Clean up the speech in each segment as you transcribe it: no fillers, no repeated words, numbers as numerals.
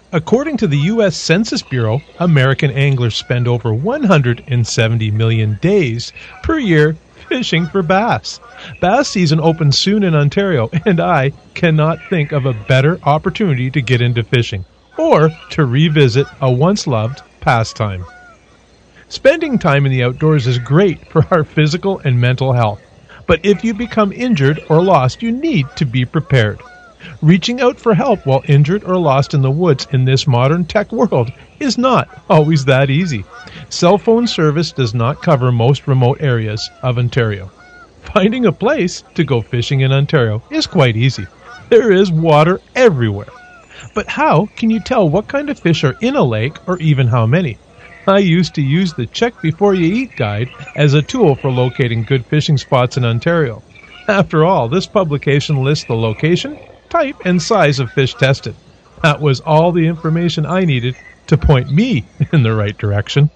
According to the U.S. Census Bureau, American anglers spend over 170 million days per year fishing for bass. Bass season opens soon in Ontario, and I cannot think of a better opportunity to get into fishing or to revisit a once-loved pastime. Spending time in the outdoors is great for our physical and mental health, but if you become injured or lost, you need to be prepared. Reaching out for help while injured or lost in the woods in this modern tech world is not always that easy. Cell phone service does not cover most remote areas of Ontario. Finding a place to go fishing in Ontario is quite easy. There is water everywhere. But how can you tell what kind of fish are in a lake or even how many? I used to use the Check Before You Eat guide as a tool for locating good fishing spots in Ontario. After all, this publication lists the location, type, and size of fish tested. That was all the information I needed to point me in the right direction.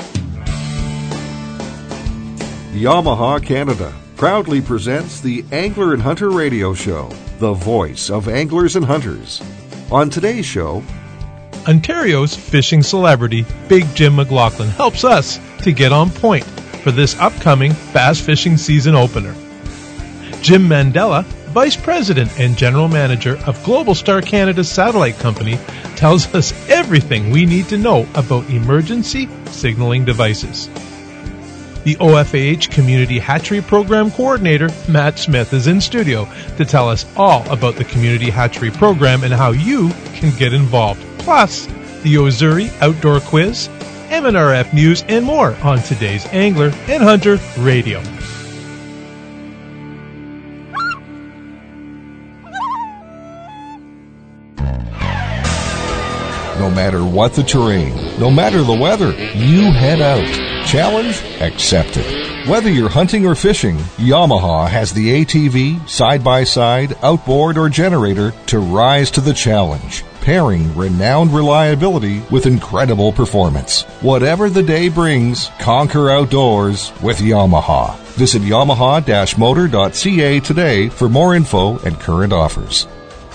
Yamaha Canada proudly presents the Angler and Hunter Radio Show, the voice of anglers and hunters. On today's show, Ontario's fishing celebrity, Big Jim McLaughlin, helps us to get on point for this upcoming bass fishing season opener. Jim Mandela, Vice President and General Manager of Global Star Canada's satellite company, tells us everything we need to know about emergency signaling devices. The OFAH Community Hatchery Program Coordinator, Matt Smith, is in studio to tell us all about the Community Hatchery Program and how you can get involved. Plus, the Ozuri Outdoor Quiz, MNRF News, and more on today's Angler and Hunter Radio. No matter what the terrain, no matter the weather, you head out. Challenge accepted. Whether you're hunting or fishing, Yamaha has the ATV, side-by-side, outboard, or generator to rise to the challenge, pairing renowned reliability with incredible performance. Whatever the day brings, conquer outdoors with Yamaha. Visit yamaha-motor.ca today for more info and current offers.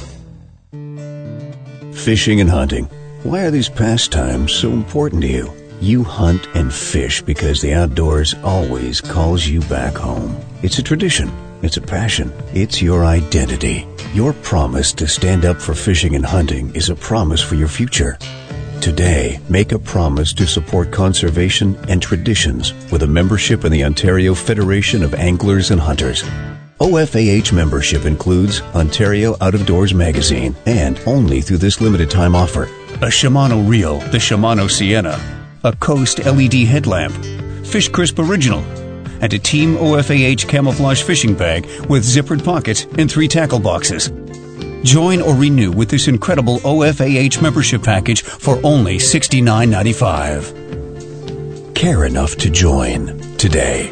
Fishing and hunting. Why are these pastimes so important to you? You hunt and fish because the outdoors always calls you back home. It's a tradition. It's a passion. It's your identity. Your promise to stand up for fishing and hunting is a promise for your future. Today, make a promise to support conservation and traditions with a membership in the Ontario Federation of Anglers and Hunters. OFAH membership includes Ontario Out of Doors magazine, and only through this limited time offer, a Shimano reel, the Shimano Sienna, a Coast LED headlamp, Fish Crisp Original, and a Team OFAH camouflage fishing bag with zippered pockets and 3 tackle boxes. Join or renew with this incredible OFAH membership package for only $69.95. Care enough to join today.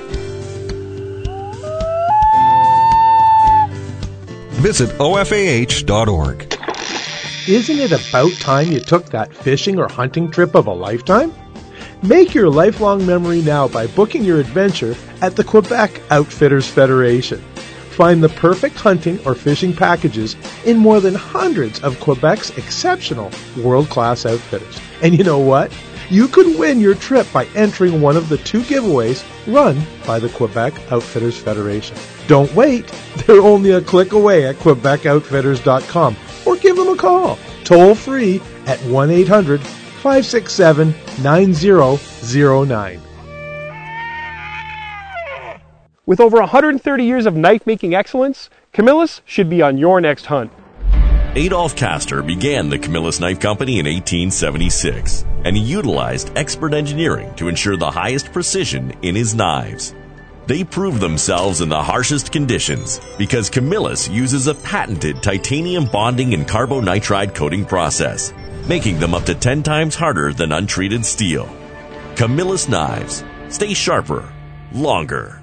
Visit OFAH.org. Isn't it about time you took that fishing or hunting trip of a lifetime? Make your lifelong memory now by booking your adventure at the Quebec Outfitters Federation. Find the perfect hunting or fishing packages in more than hundreds of Quebec's exceptional world-class outfitters. And you know what? You could win your trip by entering one of the 2 giveaways run by the Quebec Outfitters Federation. Don't wait. They're only a click away at QuebecOutfitters.com or give them a call, toll free at 1-800-567-9009. With over 130 years of knife-making excellence, Camillus should be on your next hunt. Adolph Castor began the Camillus Knife Company in 1876, and he utilized expert engineering to ensure the highest precision in his knives. They prove themselves in the harshest conditions because Camillus uses a patented titanium bonding and carbonitride coating process, making them up to 10 times harder than untreated steel. Camillus knives. Stay sharper, longer.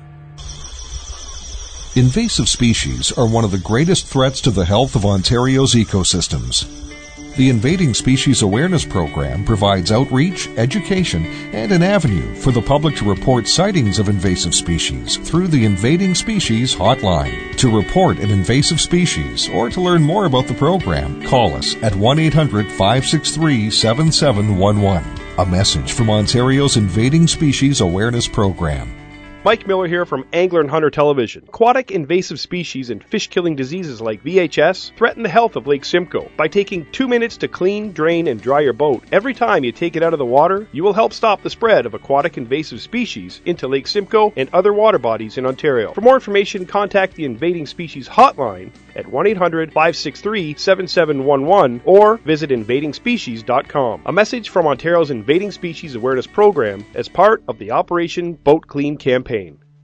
Invasive species are one of the greatest threats to the health of Ontario's ecosystems. The Invading Species Awareness Program provides outreach, education, and an avenue for the public to report sightings of invasive species through the Invading Species Hotline. To report an invasive species or to learn more about the program, call us at 1-800-563-7711. A message from Ontario's Invading Species Awareness Program. Mike Miller here from Angler and Hunter Television. Aquatic invasive species and fish-killing diseases like VHS threaten the health of Lake Simcoe. By taking 2 minutes to clean, drain, and dry your boat every time you take it out of the water, you will help stop the spread of aquatic invasive species into Lake Simcoe and other water bodies in Ontario. For more information, contact the Invading Species Hotline at 1-800-563-7711 or visit invadingspecies.com. A message from Ontario's Invading Species Awareness Program as part of the Operation Boat Clean campaign.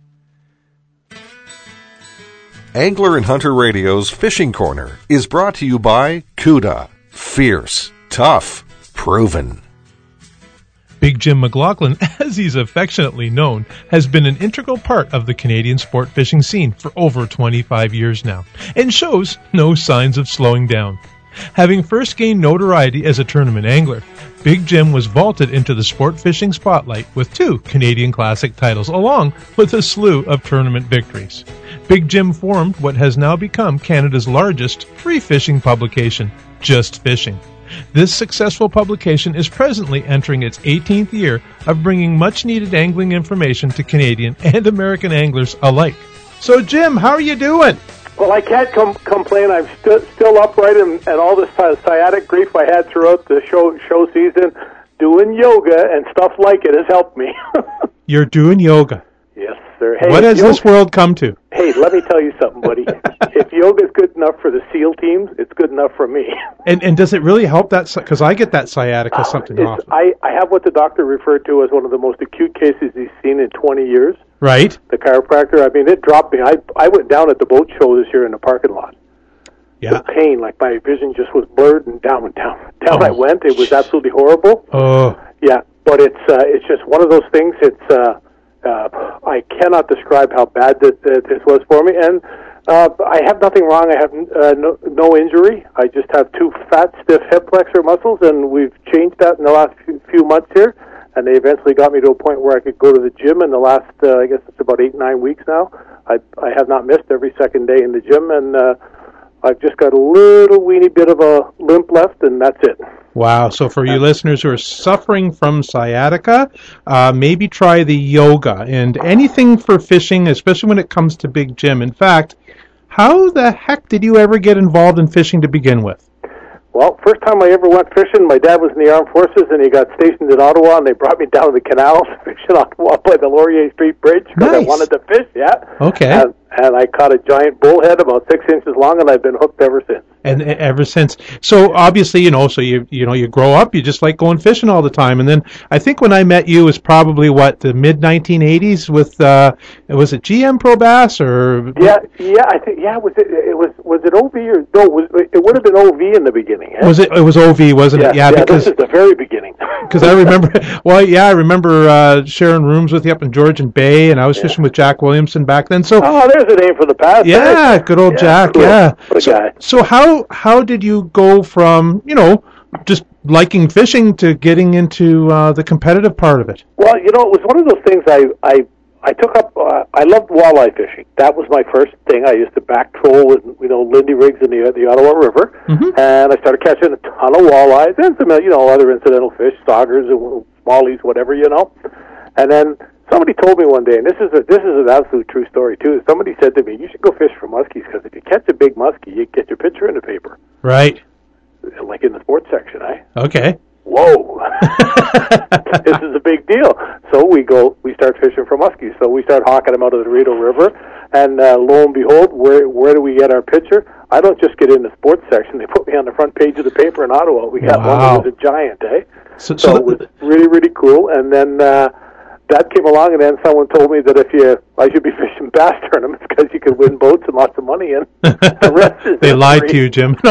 Angler and Hunter Radio's Fishing Corner is brought to you by CUDA. Fierce, tough, proven. Big Jim McLaughlin, as he's affectionately known, has been an integral part of the Canadian sport fishing scene for over 25 years now, and shows no signs of slowing down. Having first gained notoriety as a tournament angler, Big Jim was vaulted into the sport fishing spotlight with 2 Canadian Classic titles, along with a slew of tournament victories. Big Jim formed what has now become Canada's largest free fishing publication, Just Fishing. This successful publication is presently entering its 18th year of bringing much-needed angling information to Canadian and American anglers alike. So, Jim, how are you doing? Well, I can't complain. I'm still upright, and all the sciatic grief I had throughout the show season, doing yoga and stuff like it has helped me. You're doing yoga. Yes, sir. Hey, what has this world come to? Hey, let me tell you something, buddy. If yoga is good enough for the SEAL teams, it's good enough for me. And does it really help that? Because I get that sciatica something often. I have what the doctor referred to as one of the most acute cases he's seen in 20 years. Right. The chiropractor, I mean, it dropped me. I went down at the boat show this year in the parking lot. Yeah. With pain, like my vision just was blurred, and down I went. It was absolutely horrible. Oh. Yeah, but it's just one of those things. I cannot describe how bad this was for me, and I have nothing wrong. I have no injury. I just have 2 fat, stiff hip flexor muscles, and we've changed that in the last few months here. And they eventually got me to a point where I could go to the gym in the last, I guess it's about 8-9 weeks now. I have not missed every second day in the gym, and I've just got a little weeny bit of a limp left, and that's it. Wow. So for you listeners who are suffering from sciatica, maybe try the yoga and anything for fishing, especially when it comes to Big Jim. In fact, how the heck did you ever get involved in fishing to begin with? Well, first time I ever went fishing, my dad was in the armed forces, and he got stationed in Ottawa, and they brought me down to the canals to fish in Ottawa by the Laurier Street Bridge because I wanted to fish, yeah. Okay. And I caught a giant bullhead about 6 inches long, and I've been hooked ever since. And ever since. So obviously, so you grow up, you just like going fishing all the time. And then I think when I met you was probably the mid 1980s with was it GM Pro Bass or? Yeah, I think was it OV or no? It would have been OV in the beginning. Eh? Was it? It was OV, wasn't it? Yeah, because this is the very beginning. Because I remember. Well, yeah, I remember sharing rooms with you up in Georgian Bay, and I was fishing with Jack Williamson back then. So there's a name for the past. Yeah, good old Jack. Cool. Yeah. What a guy. So how did you go from just liking fishing to getting into the competitive part of it? Well, it was one of those things I took up. I loved walleye fishing. That was my first thing. I used to back troll with Lindy rigs in the Ottawa River, and I started catching a ton of walleyes and some other incidental fish, saugers, smallies, whatever And then somebody told me one day, and this is an absolute true story too. Somebody said to me, "You should go fish for muskies because if you catch a big muskie, you get your picture in the paper." Right. Like in the sports section, Okay. Whoa, this is a big deal. So we start fishing for muskies. So we start hawking them out of the Rideau River, and lo and behold, where do we get our picture? I don't just get in the sports section. They put me on the front page of the paper in Ottawa. We got one that was a giant, So it was really, really cool. And then that came along, and then someone told me that I should be fishing bass tournaments because you could win boats and lots of money. And the rest is they lied to you, Jim.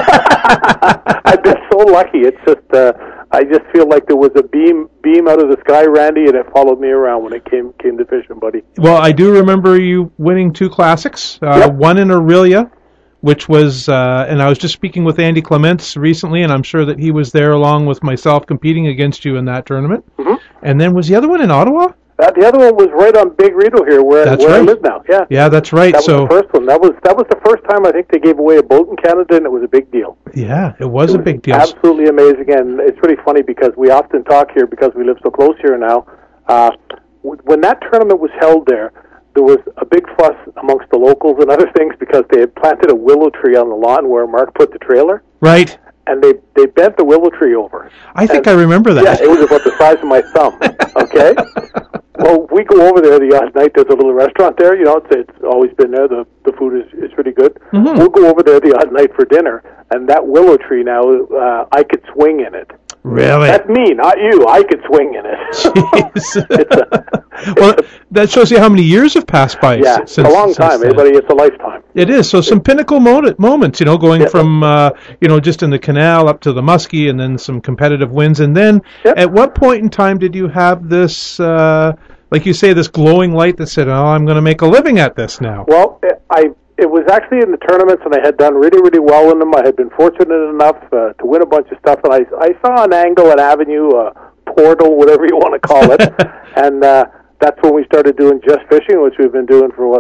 I've been so lucky. It's just I just feel like there was a beam out of the sky, Randy, and it followed me around when it came to fishing, buddy. Well, I do remember you winning 2 classics, one in Orillia, which was, and I was just speaking with Andy Clements recently, and I'm sure that he was there along with myself competing against you in that tournament. Mm-hmm. And then was the other one in Ottawa? The other one was right on Big Rideau here, where I live now. Yeah. Yeah, that's right. That was the first one. That was the first time I think they gave away a boat in Canada, and it was a big deal. Yeah, it was a big deal. Absolutely amazing, and it's really funny because we often talk here because we live so close here now. When that tournament was held there was a big fuss amongst the locals and other things because they had planted a willow tree on the lawn where Mark put the trailer. Right. And they bent the willow tree over. I think I remember that. Yeah, it was about the size of my thumb. Okay? Well, we go over there the odd night. There's a little restaurant there. You know, it's always been there. The food is pretty good. Mm-hmm. We'll go over there the odd night for dinner, and that willow tree now, I could swing in it. Really? That's me, not you. I could swing in it. Jeez. Well, that shows you how many years have passed by. Yeah, it's a long time. Everybody, it's a lifetime. It is. So some pinnacle moments, you know, going from, just in the canal up to the Muskie and then some competitive wins. And then at what point in time did you have this, like you say, this glowing light that said, I'm going to make a living at this now? Well, it was actually in the tournaments, and I had done really, really well in them. I had been fortunate enough to win a bunch of stuff, and I saw an angle, an avenue, a portal, whatever you want to call it, and that's when we started doing Just Fishing, which we've been doing for,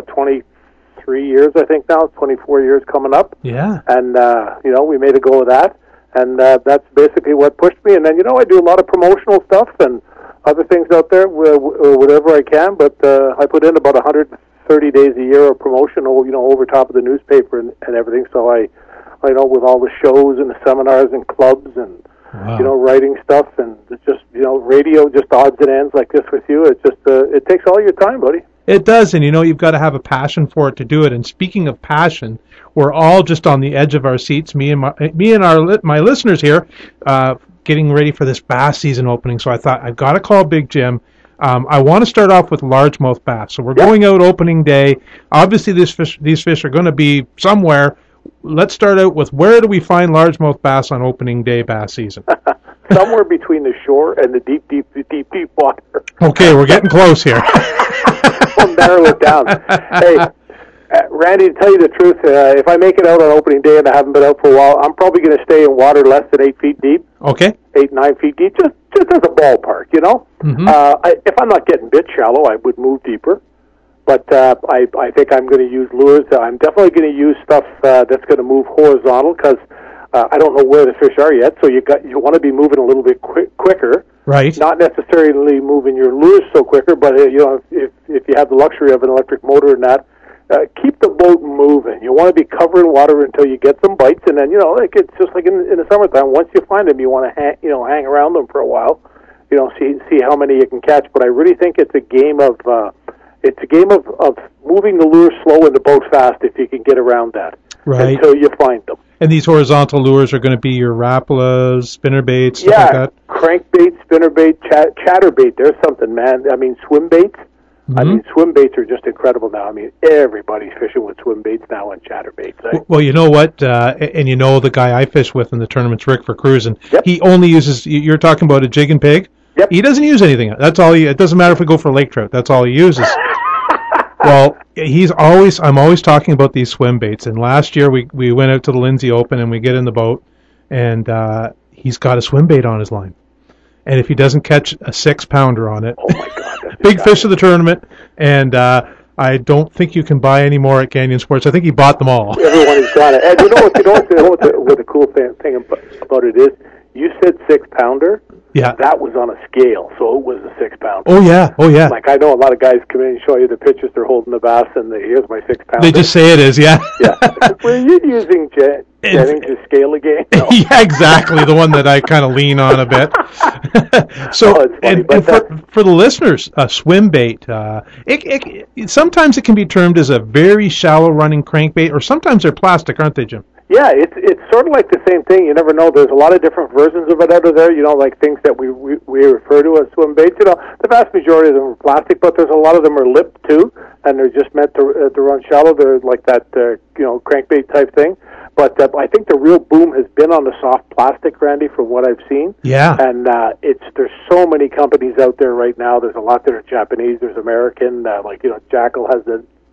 23 years, I think now, 24 years coming up. Yeah. And, we made a go of that, and that's basically what pushed me. And then, I do a lot of promotional stuff and other things out there, whatever I can, but I put in about 130 days a year of promotion, over top of the newspaper and everything. So I with all the shows and the seminars and clubs and, writing stuff and just, radio, just odds and ends like this with you. It's just, it takes all your time, buddy. It does, and you've got to have a passion for it to do it. And speaking of passion, we're all just on the edge of our seats, me and my listeners here, getting ready for this bass season opening. So I thought, I've got to call Big Jim. I want to start off with largemouth bass. So we're going out opening day. Obviously, these fish are going to be somewhere. Let's start out with, where do we find largemouth bass on opening day bass season? Somewhere between the shore and the deep water. Okay, we're getting close here. We'll narrow it down. Hey, Randy, to tell you the truth, if I make it out on opening day and I haven't been out for a while, I'm probably going to stay in water less than 8 feet deep. Okay. 8, 9 feet deep, just as a ballpark, Mm-hmm. If I'm not getting bit shallow, I would move deeper. But I think I'm going to use lures. I'm definitely going to use stuff that's going to move horizontal because I don't know where the fish are yet. So you want to be moving a little bit quicker. Right. Not necessarily moving your lures so quicker, but if you have the luxury of an electric motor and that, keep the boat moving. You want to be covering water until you get some bites, and then it's just like in the summertime. Once you find them, you want to hang around them for a while. See how many you can catch. But I really think it's a game of moving the lure slow and the boat fast if you can get around that. Right. Until you find them. And these horizontal lures are going to be your Rapalas, spinnerbaits, stuff like that? Crankbait, spinnerbait, chatterbait. There's something, man. I mean, swim baits. Mm-hmm. I mean, swim baits are just incredible now. I mean, everybody's fishing with swim baits now and chatterbaits. Right? Well, you know what? And the guy I fish with in the tournaments, Rick for cruising. Yep. He only uses, you're talking about a jig and pig? Yep. He doesn't use anything. That's all it doesn't matter if we go for lake trout. That's all he uses. Well, I'm always talking about these swim baits. And last year we went out to the Lindsay Open and we get in the boat and he's got a swim bait on his line. And if he doesn't catch a 6-pounder on it, oh my God, big fish of the tournament. And I don't think you can buy any more at Canyon Sports. I think he bought them all. Everyone has got it. And what the cool thing about it is? You said 6-pounder. Yeah. That was on a scale, so it was a 6-pounder. Oh yeah. Like I know a lot of guys come in and show you the pictures. They're holding the bass, and here's my 6-pounder. They just say it is, yeah. Yeah. Were you using Jennings' scale again? No. Yeah, exactly. The one that I kind of lean on a bit. So, funny, for the listeners, swim bait. Sometimes it can be termed as a very shallow running crankbait, or sometimes they're plastic, aren't they, Jim? Yeah, it's sort of like the same thing. You never know. There's a lot of different versions of it out of there. Like things that we refer to as swim baits. The vast majority of them are plastic, but there's a lot of them are lipped too, and they're just meant to run shallow. They're like that, crankbait type thing. But I think the real boom has been on the soft plastic, Randy, from what I've seen. Yeah. And there's so many companies out there right now. There's a lot that are Japanese. There's American. Jackal has the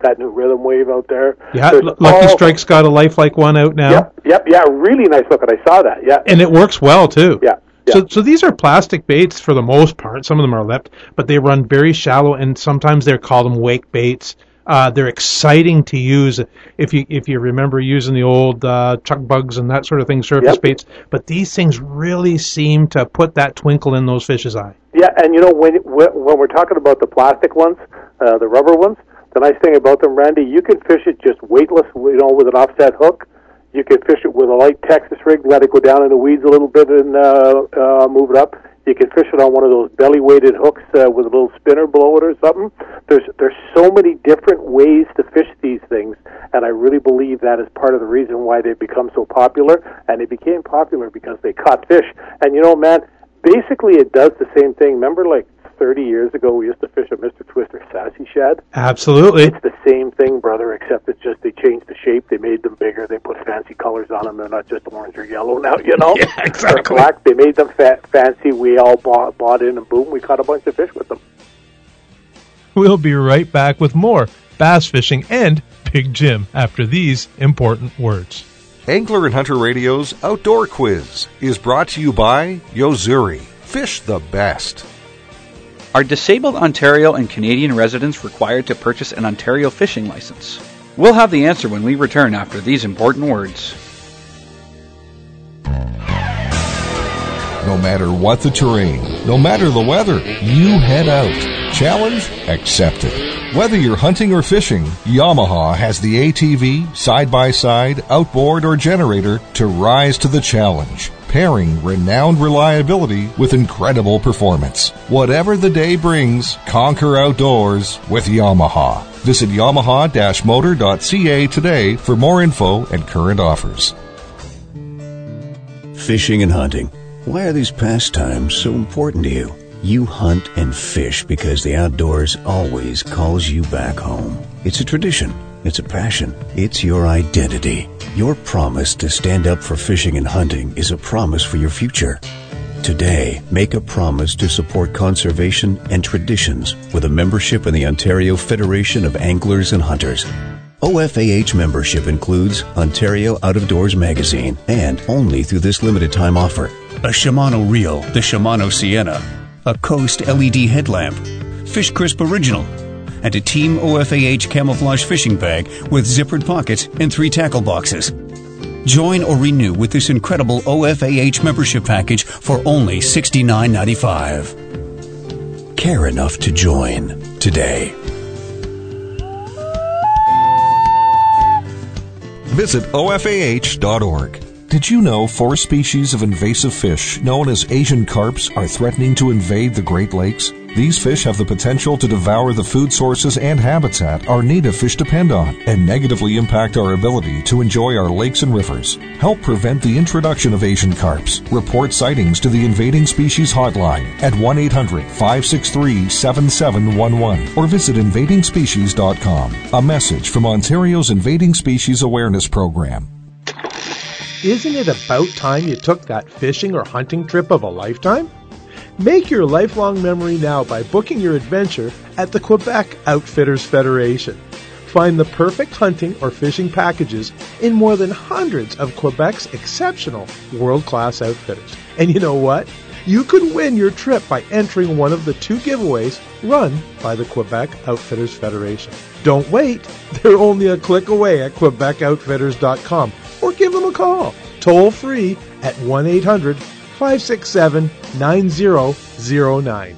that new Rhythm Wave out there. Yeah, Lucky Strike's got a lifelike one out now. Yep, really nice looking. I saw that, yeah. And it works well, too. Yeah. So these are plastic baits for the most part. Some of them are lipped, but they run very shallow, and sometimes they're called them wake baits. They're exciting to use if you remember using the old chuck bugs and that sort of thing, surface baits. But these things really seem to put that twinkle in those fish's eye. Yeah, and when we're talking about the plastic ones, the rubber ones, the nice thing about them, Randy, you can fish it just weightless, with an offset hook. You can fish it with a light Texas rig, let it go down in the weeds a little bit and move it up. You can fish it on one of those belly-weighted hooks with a little spinner below it or something. There's so many different ways to fish these things, and I really believe that is part of the reason why they've become so popular. And they became popular because they caught fish. And man, basically it does the same thing. Remember, 30 years ago, we used to fish a Mr. Twister sassy shad. Absolutely. It's the same thing, brother, except it's just they changed the shape. They made them bigger. They put fancy colors on them. They're not just orange or yellow now, Yeah, exactly. They're black. They made them fancy. We all bought in, and boom, we caught a bunch of fish with them. We'll be right back with more bass fishing and Big Jim after these important words. Angler and Hunter Radio's Outdoor Quiz is brought to you by Yo-Zuri. Fish the best. Are disabled Ontario and Canadian residents required to purchase an Ontario fishing license? We'll have the answer when we return after these important words. No matter what the terrain, no matter the weather, you head out. Challenge accepted. Whether you're hunting or fishing, Yamaha has the ATV, side-by-side, outboard, or generator to rise to the challenge, pairing renowned reliability with incredible performance. Whatever the day brings, conquer outdoors with Yamaha. Visit yamaha-motor.ca today for more info and current offers. Fishing and hunting. Why are these pastimes so important to you? You hunt and fish because the outdoors always calls you back home. It's a tradition. It's a passion. It's your identity. Your promise to stand up for fishing and hunting is a promise for your future. Today, make a promise to support conservation and traditions with a membership in the Ontario Federation of Anglers and Hunters. OFAH membership includes Ontario Out of Doors magazine, and only through this limited time offer, a Shimano reel, the Shimano Sienna, a Coast LED headlamp, Fish Crisp Original, and a Team OFAH camouflage fishing bag with zippered pockets and 3 tackle boxes. Join or renew with this incredible OFAH membership package for only $69.95. Care enough to join today. Visit OFAH.org. Did you know 4 species of invasive fish known as Asian carps are threatening to invade the Great Lakes? These fish have the potential to devour the food sources and habitat our native fish depend on and negatively impact our ability to enjoy our lakes and rivers. Help prevent the introduction of Asian carps. Report sightings to the Invading Species Hotline at 1-800-563-7711 or visit invadingspecies.com. A message from Ontario's Invading Species Awareness Program. Isn't it about time you took that fishing or hunting trip of a lifetime? Make your lifelong memory now by booking your adventure at the Quebec Outfitters Federation. Find the perfect hunting or fishing packages in more than hundreds of Quebec's exceptional world-class outfitters. And you know what? You could win your trip by entering one of the 2 giveaways run by the Quebec Outfitters Federation. Don't wait. They're only a click away at QuebecOutfitters.com or give them a call toll free at 1-800-567-9009.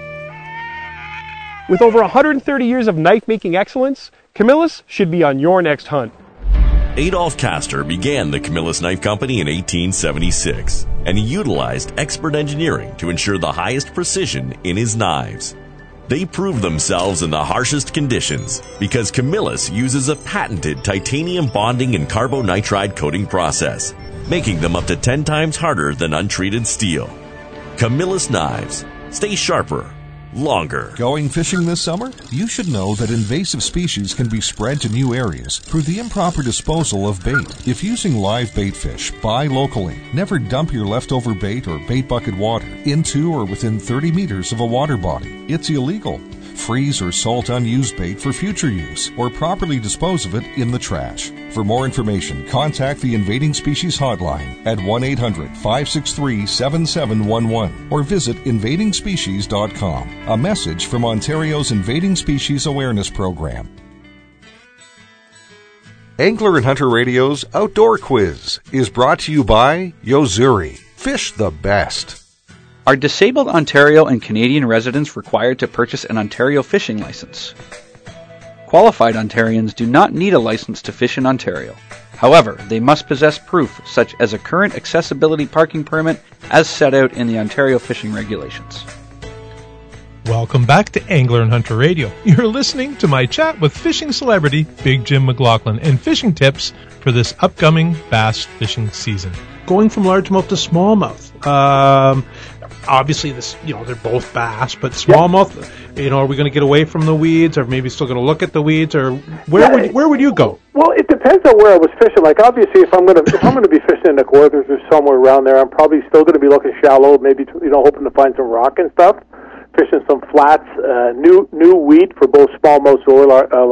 With over 130 years of knife-making excellence, Camillus should be on your next hunt. Adolph Castor began the Camillus Knife Company in 1876, and he utilized expert engineering to ensure the highest precision in his knives. They prove themselves in the harshest conditions because Camillus uses a patented titanium bonding and carbonitride coating process, making them up to 10 times harder than untreated steel. Camillus knives. Stay sharper, longer. Going fishing this summer? You should know that invasive species can be spread to new areas through the improper disposal of bait. If using live bait fish, buy locally. Never dump your leftover bait or bait bucket water into or within 30 meters of a water body. It's illegal. freeze or salt unused bait for future use, or properly dispose of it in the trash. For more information, contact the Invading Species Hotline at 1-800-563-7711 or visit invadingspecies.com. A message from Ontario's Invading Species Awareness Program. Angler and Hunter Radio's Outdoor Quiz is brought to you by Yo-Zuri. Fish the best. Are disabled Ontario and Canadian residents required to purchase an Ontario fishing license? Qualified Ontarians do not need a license to fish in Ontario. However, they must possess proof such as a current accessibility parking permit as set out in the Ontario fishing regulations. Welcome back to Angler and Hunter Radio. You're listening to my chat with fishing celebrity Big Jim McLaughlin and fishing tips for this upcoming bass fishing season. Going from largemouth to smallmouth. Obviously, they're both bass, but smallmouth. Are we going to get away from the weeds, or maybe still going to look at the weeds, or where would you go? Well, it depends on where I was fishing. Like, obviously, if I'm going to be fishing in the Kawarthas or somewhere around there, I'm probably still going to be looking shallow, maybe hoping to find some rock and stuff. Fishing some flats, new weed for both smallmouth or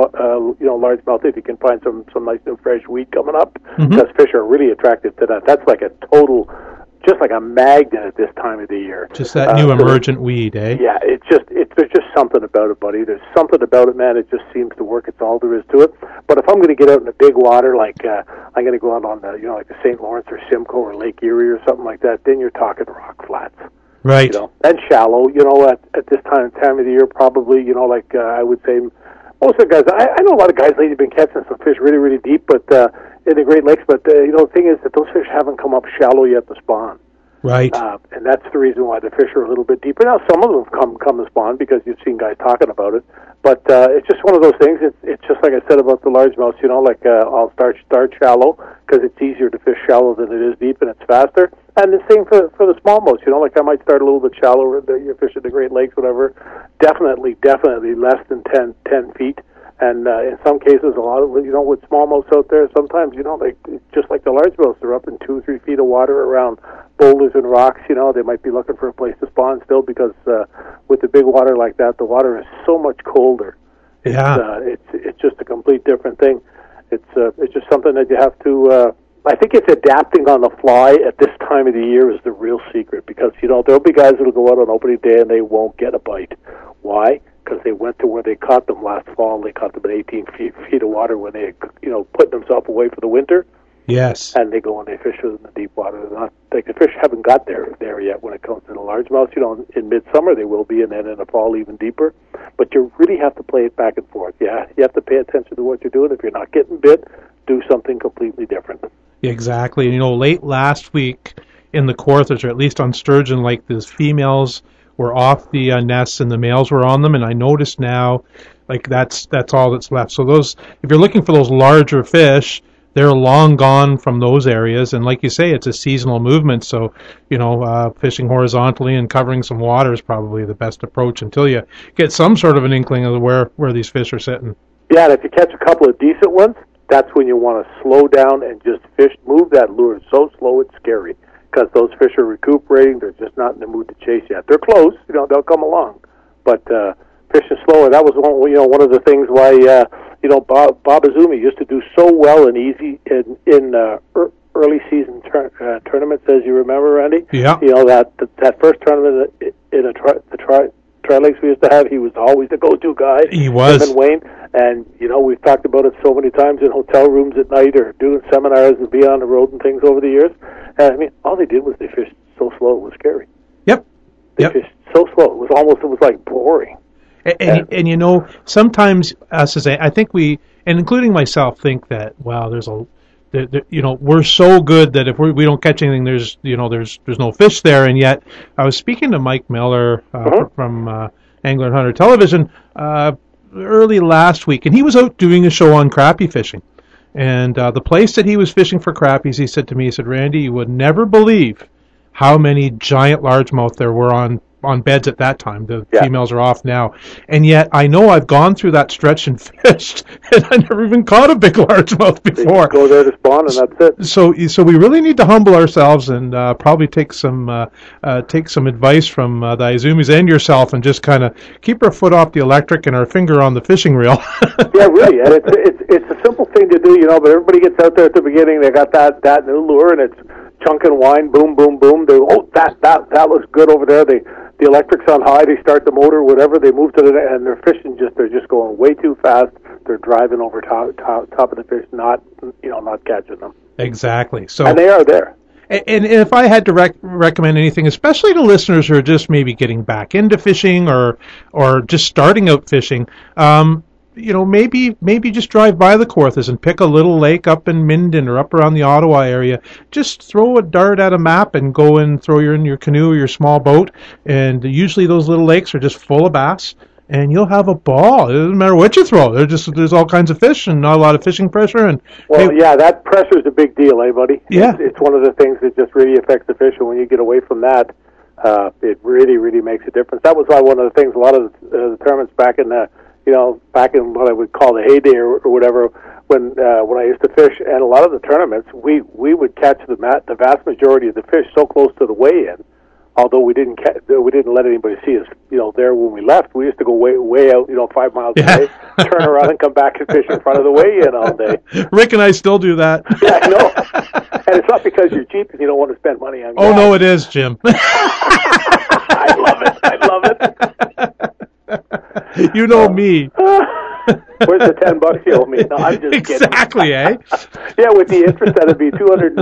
largemouth. If you can find some nice new fresh weed coming up, because fish are really attractive to that. That's like a total, just like a magnet at this time of the year. Just that new emergent weed, eh? Yeah, there's just something about it, buddy. There's something about it, man. It just seems to work. It's all there is to it. But if I'm going to get out in the big water, like I'm going to go out on the like the St. Lawrence or Simcoe or Lake Erie or something like that, then you're talking rock flats. Right. And shallow, at this time of the year, probably, I would say most of the guys, I know a lot of guys lately have been catching some fish really, really deep, but in the Great Lakes, but, the thing is that those fish haven't come up shallow yet to spawn. Right. And that's the reason why the fish are a little bit deeper. Now, some of them come to spawn because you've seen guys talking about it, but it's just one of those things. It's just like I said about the largemouth, I'll start shallow because it's easier to fish shallow than it is deep, and it's faster. And the same for the smallmouth, I might start a little bit shallower. You're fishing the Great Lakes, whatever. Definitely less than 10 feet. And in some cases, a lot of with smallmouths out there, sometimes just like the largemouths, they're up in 2 or 3 feet of water around boulders and rocks. They might be looking for a place to spawn still because with the big water like that, the water is so much colder. Yeah, it's just a complete different thing. It's just something that you have to. I think it's adapting on the fly at this time of the year is the real secret because, there'll be guys that'll go out on opening day and they won't get a bite. Why? Because they went to where they caught them last fall and they caught them at 18 feet of water when they, put themselves away for the winter. Yes. And they go and they fish in the deep water. They're not, like the fish haven't got there yet when it comes to the largemouth. In midsummer they will be, and then in the fall even deeper. But you really have to play it back and forth. Yeah, you have to pay attention to what you're doing. If you're not getting bit, do something completely different. Exactly. Late last week in the Kawarthas, or at least on sturgeon, like the females were off the nests and the males were on them, and I noticed now, like that's all that's left. So those, if you're looking for those larger fish, they're long gone from those areas, and like you say, it's a seasonal movement. So, fishing horizontally and covering some water is probably the best approach until you get some sort of an inkling of where these fish are sitting. Yeah, and if you catch a couple of decent ones, that's when you want to slow down and just fish. Move that lure so slow it's scary because those fish are recuperating. They're just not in the mood to chase yet. They're close, they'll come along, but fishing slower. That was one of the things why Bob Azumi used to do so well and easy in early season tournaments, as you remember, Randy. Yeah. That first tournament in the Tri-Lakes we used to have, he was always the go-to guy. He was. Him and Wayne. And, we've talked about it so many times in hotel rooms at night or doing seminars and be on the road and things over the years. And, all they did was they fished so slow it was scary. Yep. They fished so slow. It was like boring. And sometimes us as I think we, and including myself, think that, wow, we're so good that if we don't catch anything, there's no fish there. And yet, I was speaking to Mike Miller from Angler and Hunter Television early last week, and he was out doing a show on crappie fishing. And the place that he was fishing for crappies, he said to me, Randy, you would never believe how many giant largemouth there were on on beds at that time. The females are off now. And yet I know I've gone through that stretch and fished, and I never even caught a big largemouth before. Go there to spawn, and that's it. So we really need to humble ourselves and probably take some advice from the Izumis and yourself, and just kind of keep our foot off the electric and our finger on the fishing reel. Yeah, really. And it's a simple thing to do, but everybody gets out there at the beginning. They got that new lure, and it's chunk and wind, boom, boom, boom. They that looks good over there. The electric's on high. They start the motor, whatever. They move to and they're fishing. They're just going way too fast. They're driving over top of the fish, not catching them. Exactly. So, and they are there. And if I had to recommend anything, especially to listeners who are just maybe getting back into fishing or just starting out fishing, maybe just drive by the Kawarthas and pick a little lake up in Minden or up around the Ottawa area. Just throw a dart at a map and go and throw in your canoe or your small boat. And usually those little lakes are just full of bass, and you'll have a ball. It doesn't matter what you throw. There's all kinds of fish and not a lot of fishing pressure. And that pressure is a big deal, buddy? Yeah, it's one of the things that just really affects the fish. And when you get away from that, it really, really makes a difference. That was why one of the things a lot of the tournaments back in what I would call the heyday or whatever, when I used to fish, and a lot of the tournaments, we would catch the vast majority of the fish so close to the weigh-in. Although we didn't let anybody see us, there when we left. We used to go way out, 5 miles away, turn around and come back and fish in front of the weigh-in all day. Rick and I still do that. Yeah, I know. And it's not because you're cheap and you don't want to spend money on gas. Oh no, it is, Jim. I love it. You know me. Where's the $10 you owe me? No, I'm just kidding. Exactly, eh? Yeah, with the interest, that'd be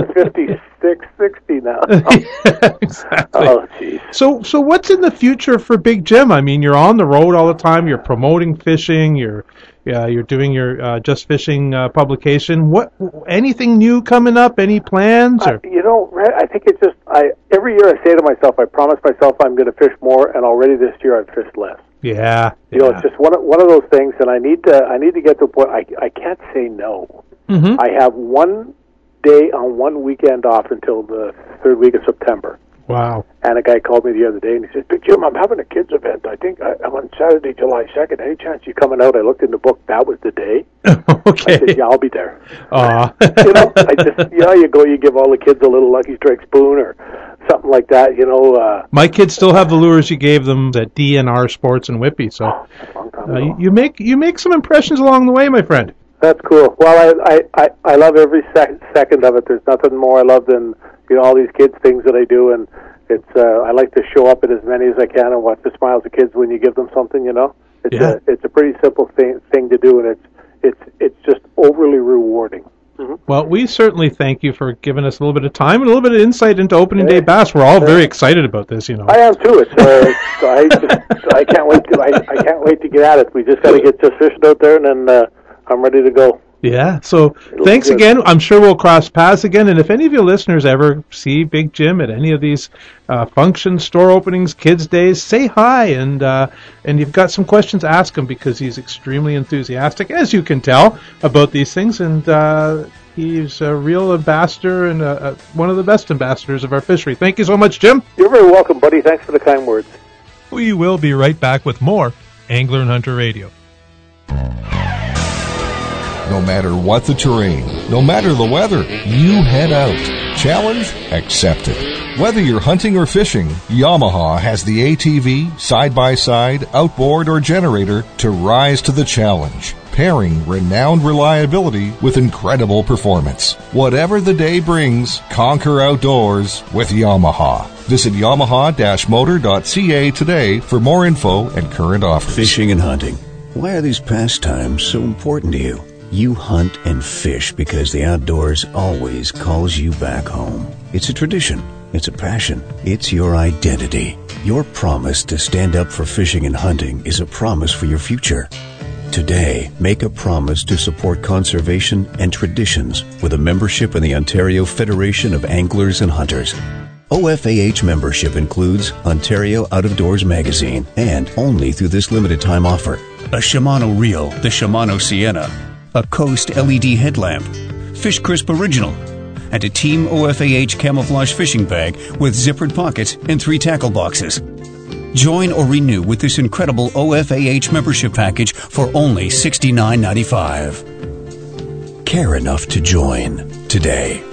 $256.60 now. Yeah, exactly. Oh, jeez. So what's in the future for Big Jim? I mean, you're on the road all the time. You're promoting fishing. You're doing your Just Fishing publication. Anything new coming up? Any plans? Or? I think it's just every year I say to myself, I promise myself I'm going to fish more, and already this year I've fished less. Yeah. It's just one of those things, and I need to get to a point. I can't say no. Mm-hmm. I have one day on one weekend off until the third week of September. Wow. And a guy called me the other day, and he said, "Big Jim, I'm having a kids event. I think I'm on Saturday, July 2nd. Any chance you coming out?" I looked in the book. That was the day. Okay. I said, "Yeah, I'll be there." Aw. I just, you go, you give all the kids a little Lucky Strike spoon or something like that, My kids still have the lures you gave them at DNR Sports and Whippy, so you make some impressions along the way, my friend. That's cool. Well, I love every second of it. There's nothing more I love than all these kids things that I do, and it's I like to show up at as many as I can and watch the smiles of kids when you give them something. It's a pretty simple thing to do, and it's just overly rewarding. Mm-hmm. Well, we certainly thank you for giving us a little bit of time and a little bit of insight into opening day bass. We're all very excited about this, I am too. I can't wait to get at it. We just got to get Just Fishing out there, and then I'm ready to go. Yeah. So thanks again. I'm sure we'll cross paths again. And if any of your listeners ever see Big Jim at any of these functions, store openings, kids' days, say hi. And you've got some questions, ask him, because he's extremely enthusiastic, as you can tell, about these things. And he's a real ambassador and one of the best ambassadors of our fishery. Thank you so much, Jim. You're very welcome, buddy. Thanks for the kind words. We will be right back with more Angler and Hunter Radio. No matter what the terrain, no matter the weather, you head out. Challenge accepted. Whether you're hunting or fishing, Yamaha has the ATV, side-by-side, outboard, or generator to rise to the challenge, pairing renowned reliability with incredible performance. Whatever the day brings, conquer outdoors with Yamaha. Visit yamaha-motor.ca today for more info and current offers. Fishing and hunting. Why are these pastimes so important to you? You hunt and fish because the outdoors always calls you back home. It's a tradition. It's a passion. It's your identity. Your promise to stand up for fishing and hunting is a promise for your future. Today, make a promise to support conservation and traditions with a membership in the Ontario Federation of Anglers and Hunters. OFAH membership includes Ontario Out of Doors magazine, and only through this limited time offer, a Shimano reel, the Shimano Sienna, a Coast LED headlamp, Fish Crisp Original, and a Team OFAH camouflage fishing bag with zippered pockets and 3 tackle boxes. Join or renew with this incredible OFAH membership package for only $69.95. Care enough to join today.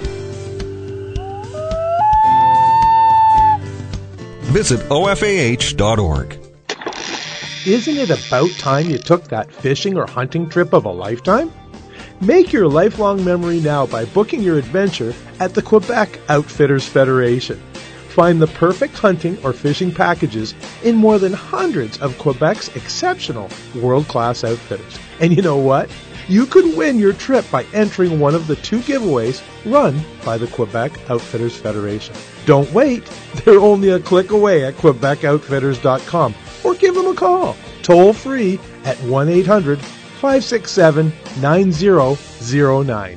Visit OFAH.org. Isn't it about time you took that fishing or hunting trip of a lifetime? Make your lifelong memory now by booking your adventure at the Quebec Outfitters Federation. Find the perfect hunting or fishing packages in more than hundreds of Quebec's exceptional world-class outfitters. And you know what? You could win your trip by entering one of the 2 giveaways run by the Quebec Outfitters Federation. Don't wait. They're only a click away at QuebecOutfitters.com or give them a call. Toll free at 1-800-567-9009.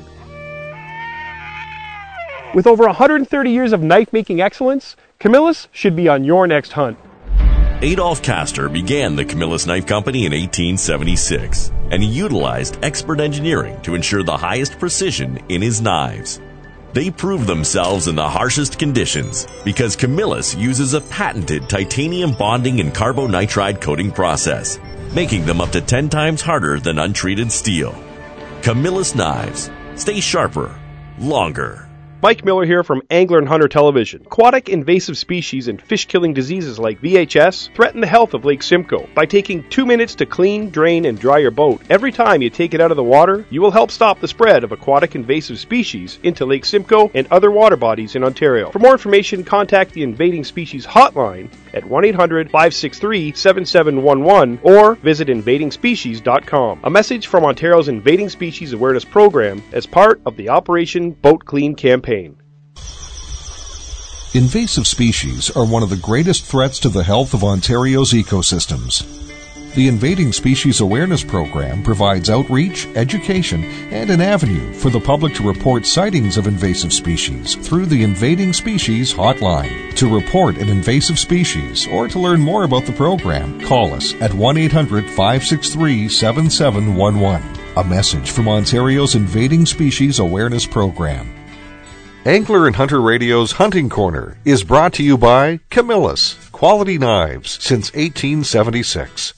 With over 130 years of knife-making excellence, Camillus should be on your next hunt. Adolph Castor began the Camillus Knife Company in 1876, and he utilized expert engineering to ensure the highest precision in his knives. They prove themselves in the harshest conditions because Camillus uses a patented titanium bonding and carbonitride coating process, making them up to 10 times harder than untreated steel. Camillus knives. Stay sharper, longer. Mike Miller here from Angler and Hunter Television. Aquatic invasive species and fish-killing diseases like VHS threaten the health of Lake Simcoe. By taking 2 minutes to clean, drain, and dry your boat every time you take it out of the water, you will help stop the spread of aquatic invasive species into Lake Simcoe and other water bodies in Ontario. For more information, contact the Invading Species Hotline at 1-800-563-7711 or visit invadingspecies.com. A message from Ontario's Invading Species Awareness Program as part of the Operation Boat Clean campaign. Invasive species are one of the greatest threats to the health of Ontario's ecosystems. The Invading Species Awareness Program provides outreach, education, and an avenue for the public to report sightings of invasive species through the Invading Species Hotline. To report an invasive species or to learn more about the program, call us at 1-800-563-7711. A message from Ontario's Invading Species Awareness Program. Angler and Hunter Radio's Hunting Corner is brought to you by Camillus, quality knives since 1876.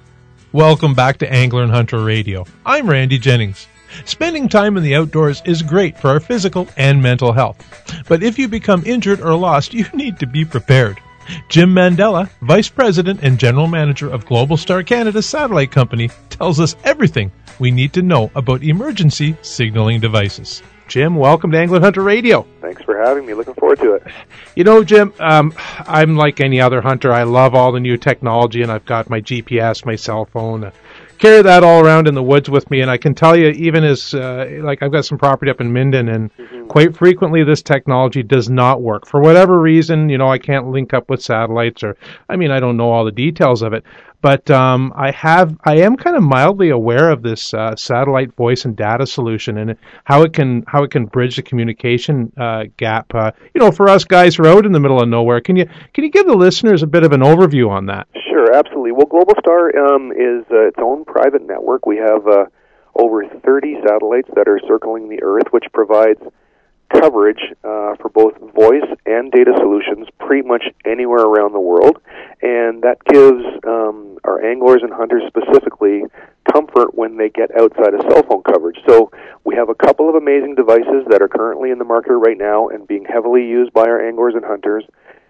Welcome back to Angler and Hunter Radio. I'm Randy Jennings. Spending time in the outdoors is great for our physical and mental health. But if you become injured or lost, you need to be prepared. Jim Mandela, Vice President and General Manager of Global Star Canada Satellite Company, tells us everything we need to know about emergency signaling devices. Jim, welcome to Angler and Hunter Radio. Thanks for having me. Looking forward to it. You know, Jim, I'm like any other hunter. I love all the new technology, and I've got my GPS, my cell phone. Carry that all around in the woods with me, and I can tell you, even as, like, I've got some property up in Minden, and quite frequently this technology does not work. For whatever reason, you know, I can't link up with satellites, or, I mean, I don't know all the details of it. But I am kind of mildly aware of this satellite voice and data solution and how it can bridge the communication gap. You know, for us guys who are out in the middle of nowhere, can you give the listeners a bit of an overview on that? Sure, absolutely. Well, Global Star is its own private network. We have over 30 satellites that are circling the Earth, which provides coverage for both voice and data solutions pretty much anywhere around the world, and that gives our anglers and hunters specifically comfort when they get outside of cell phone coverage. So we have a couple of amazing devices that are currently in the market right now and being heavily used by our anglers and hunters.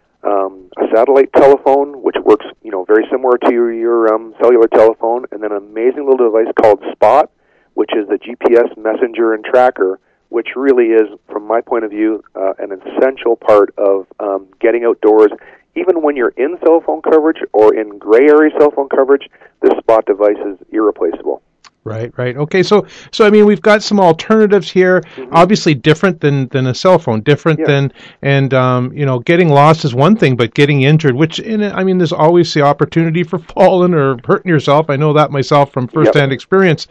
A satellite telephone, which works, you know, very similar to your cellular telephone, and then an amazing little device called Spot, which is the GPS messenger and tracker, which really is, from my point of view, an essential part of getting outdoors. Even when you're in cell phone coverage or in gray area cell phone coverage, this Spot device is irreplaceable. Right. Okay, so I mean, we've got some alternatives here. Obviously, different than a cell phone, than, and you know, getting lost is one thing, but getting injured, there's always the opportunity for falling or hurting yourself. I know that myself from firsthand experience.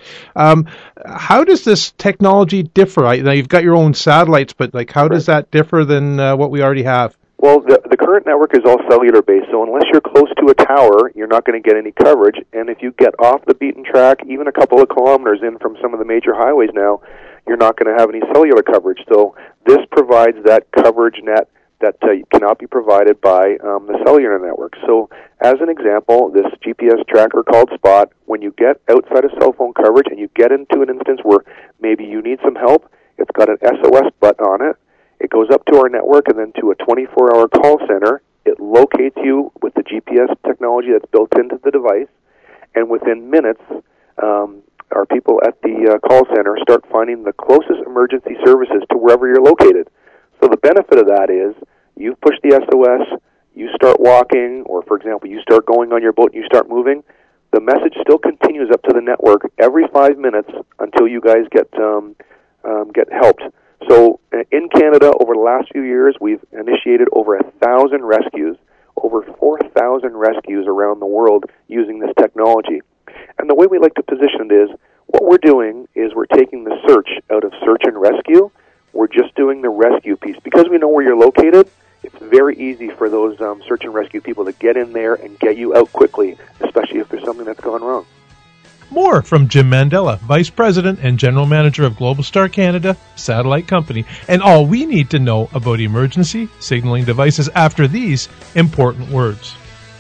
How does this technology differ? Now you've got your own satellites, but like, how does that differ than what we already have? Well, the current network is all cellular-based, so unless you're close to a tower, you're not going to get any coverage. And if you get off the beaten track, even a couple of kilometers in from some of the major highways now, you're not going to have any cellular coverage. So this provides that coverage net that cannot be provided by the cellular network. So, as an example, this GPS tracker called Spot, when you get outside of cell phone coverage and you get into an instance where maybe you need some help, it's got an SOS button on it. It goes up to our network and then to a 24-hour call center. It locates you with the GPS technology that's built into the device, and within minutes, our people at the call center start finding the closest emergency services to wherever you're located. So the benefit of that is you push the SOS, you start walking, or for example, you start going on your boat and you start moving, the message still continues up to the network every 5 minutes until you guys get helped. So in Canada, over the last few years, we've initiated over 1,000 rescues, over 4,000 rescues around the world using this technology. And the way we like to position it is, what we're doing is we're taking the search out of search and rescue. We're just doing the rescue piece. Because we know where you're located, it's very easy for those search and rescue people to get in there and get you out quickly, especially if there's something that's gone wrong. More from Jim Mandela, Vice President and General Manager of Global Star Canada Satellite Company, and all we need to know about emergency signaling devices after these important words.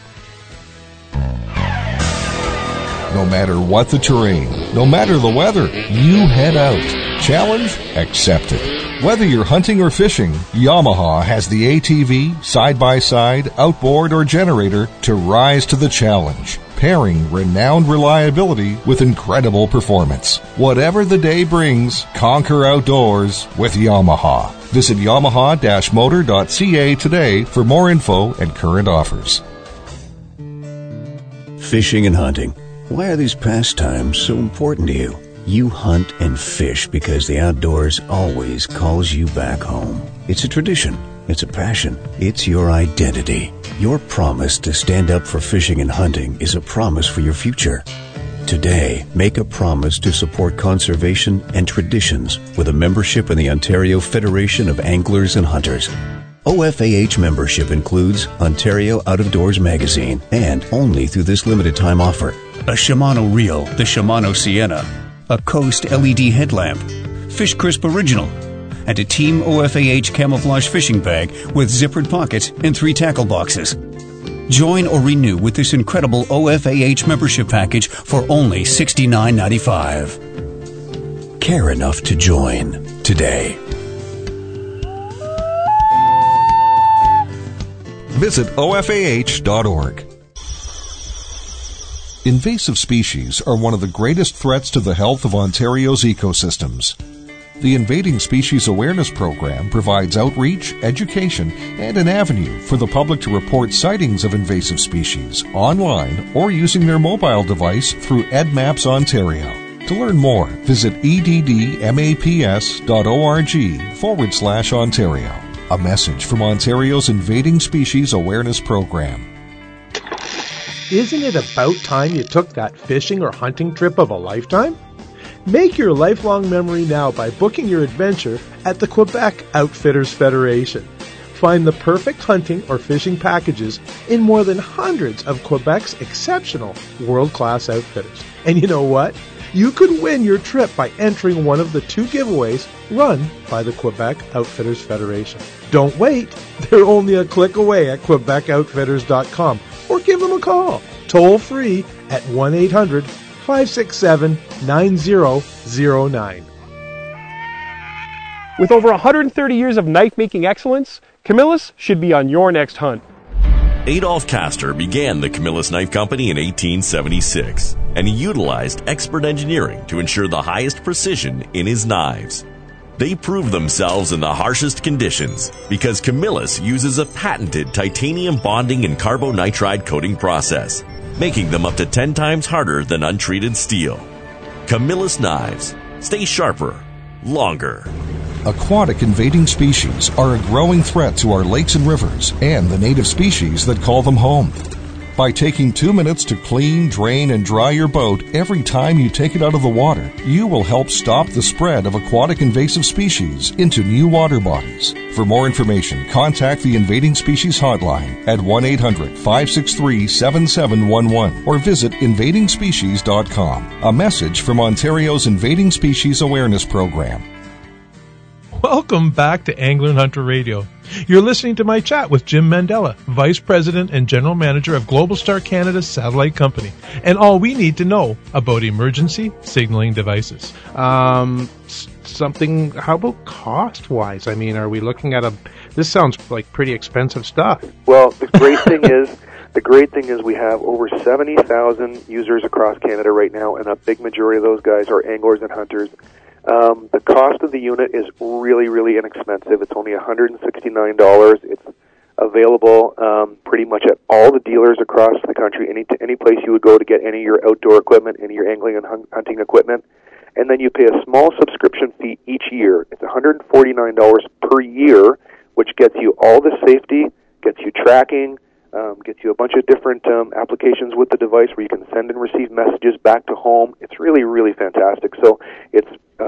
No matter what the terrain, no matter the weather, you head out. Challenge accepted. Whether you're hunting or fishing, Yamaha has the ATV, side-by-side, outboard, or generator to rise to the challenge, pairing renowned reliability with incredible performance. Whatever the day brings, conquer outdoors with Yamaha. Visit yamaha-motor.ca today for more info and current offers. Fishing and hunting. Why are these pastimes so important to you? You hunt and fish because the outdoors always calls you back home. It's a tradition. It's a passion. It's your identity. Your promise to stand up for fishing and hunting is a promise for your future. Today, make a promise to support conservation and traditions with a membership in the Ontario Federation of Anglers and Hunters. OFAH membership includes Ontario Out of Doors magazine, and only through this limited time offer, a Shimano reel, the Shimano Sienna, a Coast LED headlamp, Fish Crisp Original, and a Team OFAH camouflage fishing bag with zippered pockets and 3 tackle boxes. Join or renew with this incredible OFAH membership package for only $69.95. Care enough to join today. Visit OFAH.org. Invasive species are one of the greatest threats to the health of Ontario's ecosystems. The Invading Species Awareness Program provides outreach, education, and an avenue for the public to report sightings of invasive species online or using their mobile device through EdMaps Ontario. To learn more, visit eddmaps.org/Ontario. A message from Ontario's Invading Species Awareness Program. Isn't it about time you took that fishing or hunting trip of a lifetime? Make your lifelong memory now by booking your adventure at the Quebec Outfitters Federation. Find the perfect hunting or fishing packages in more than hundreds of Quebec's exceptional world-class outfitters. And you know what? You could win your trip by entering one of the 2 giveaways run by the Quebec Outfitters Federation. Don't wait. They're only a click away at QuebecOutfitters.com or give them a call, toll free at 1-800-567-9009. With over 130 years of knife-making excellence, Camillus should be on your next hunt. Adolph Castor began the Camillus Knife Company in 1876, and he utilized expert engineering to ensure the highest precision in his knives. They prove themselves in the harshest conditions because Camillus uses a patented titanium bonding and carbonitride coating process, making them up to 10 times harder than untreated steel. Camillus knives. Stay sharper, longer. Aquatic invading species are a growing threat to our lakes and rivers and the native species that call them home. By taking 2 minutes to clean, drain, and dry your boat every time you take it out of the water, you will help stop the spread of aquatic invasive species into new water bodies. For more information, contact the Invading Species Hotline at 1-800-563-7711 or visit invadingspecies.com. A message from Ontario's Invading Species Awareness Program. Welcome back to Angler and Hunter Radio. You're listening to my chat with Jim Mandela, Vice President and General Manager of Global Star Canada's satellite company, and all we need to know about emergency signaling devices. How about cost-wise? I mean, are we looking at this sounds like pretty expensive stuff. Well, the great thing is we have over 70,000 users across Canada right now, and a big majority of those guys are anglers and hunters. The cost of the unit is really, really inexpensive. It's only $169. It's available pretty much at all the dealers across the country, any place you would go to get any of your outdoor equipment, any of your angling and hunting equipment. And then you pay a small subscription fee each year. It's $149 per year, which gets you all the safety, gets you tracking, gets you a bunch of different applications with the device where you can send and receive messages back to home. It's really, really fantastic. So it's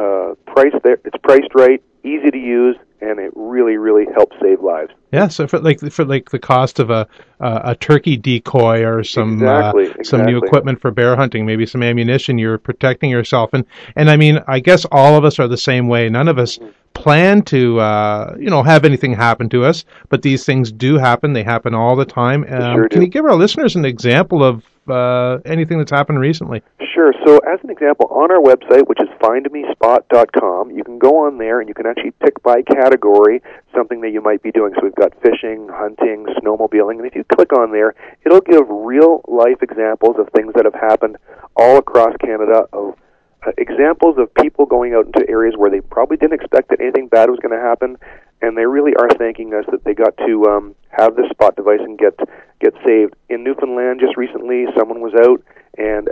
priced right, easy to use, and it really, really helps save lives. Yeah, so for the cost of a turkey decoy or some new equipment for bear hunting, maybe some ammunition, you're protecting yourself. And I mean, I guess all of us are the same way. None of us plan to have anything happen to us, but these things do happen. They happen all the time. Can you give our listeners an example of anything that's happened recently? Sure. So as an example, on our website, which is findmespot.com, you can go on there and you can actually pick by category something that you might be doing. So we've got fishing, hunting, snowmobiling, and if you click on there, it'll give real-life examples of things that have happened all across Canada, of examples of people going out into areas where they probably didn't expect that anything bad was going to happen, and they really are thanking us that they got to have this spot device and get saved. In Newfoundland, just recently, someone was out, and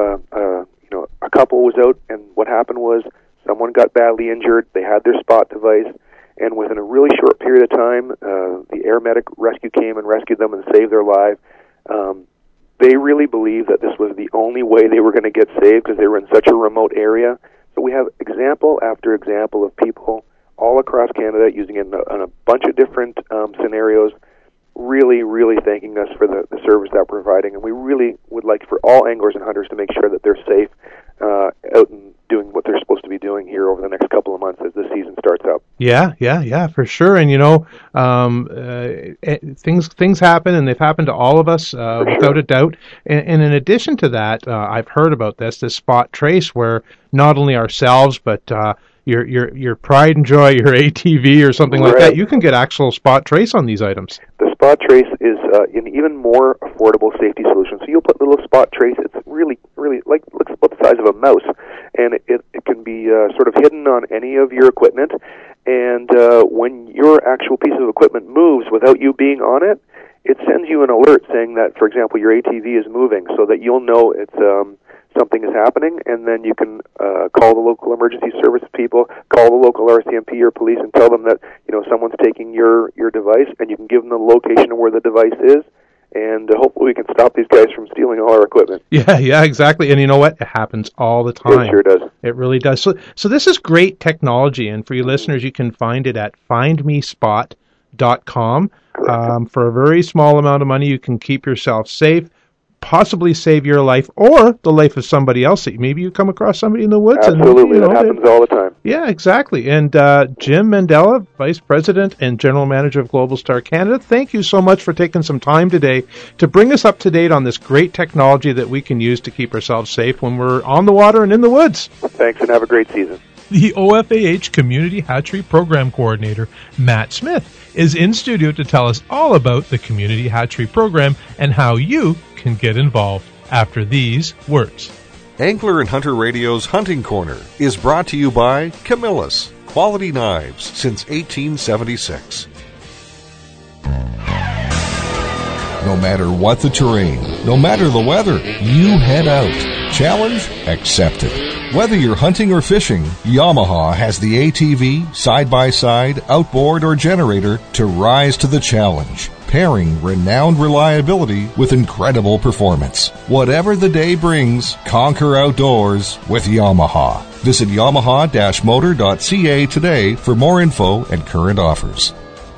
a couple was out, and what happened was someone got badly injured. They had their spot device, and within a really short period of time, the air medic rescue came and rescued them and saved their life. They really believed that this was the only way they were going to get saved because they were in such a remote area. So we have example after example of people all across Canada using it in a bunch of different scenarios, really, really thanking us for the service that we're providing. And we really would like for all anglers and hunters to make sure that they're safe out and doing what they're supposed to be doing here over the next couple of months as the season starts up. Yeah, for sure. And things happen, and they've happened to all of us without a doubt. And in addition to that, I've heard about this Spot Trace, where not only ourselves but your Pride and Joy, your ATV or something like that, you can get actual Spot Trace on these items. The Spot Trace is an even more affordable safety solution. So you'll put little Spot Trace. It's really, really looks about the size of a mouse, and it can be sort of hidden on any of your equipment. And when your actual piece of equipment moves without you being on it, it sends you an alert saying that, for example, your ATV is moving, so that you'll know it's something is happening, and then you can call the local emergency service people, call the local RCMP or police, and tell them that someone's taking your device, and you can give them the location of where the device is, and hopefully we can stop these guys from stealing all our equipment. Yeah, exactly. And you know what? It happens all the time. It sure does. It really does. So this is great technology, and for you listeners, you can find it at findmespot.com. For a very small amount of money, you can keep yourself safe, possibly save your life or the life of somebody else. Maybe you come across somebody in the woods. Absolutely, that happens all the time. Yeah, exactly. And Jim Mandela, Vice President and General Manager of Global Star Canada, thank you so much for taking some time today to bring us up to date on this great technology that we can use to keep ourselves safe when we're on the water and in the woods. Thanks, and have a great season. The OFAH Community Hatchery Program Coordinator, Matt Smith, is in studio to tell us all about the Community Hatchery Program and how you can get involved after these words. Angler and Hunter Radio's Hunting Corner is brought to you by Camillus, quality knives since 1876. No matter what the terrain, no matter the weather, you head out. Challenge accepted. Whether you're hunting or fishing, Yamaha has the ATV, side-by-side, outboard, or generator to rise to the challenge, pairing renowned reliability with incredible performance. Whatever the day brings, conquer outdoors with Yamaha. Visit yamaha-motor.ca today for more info and current offers.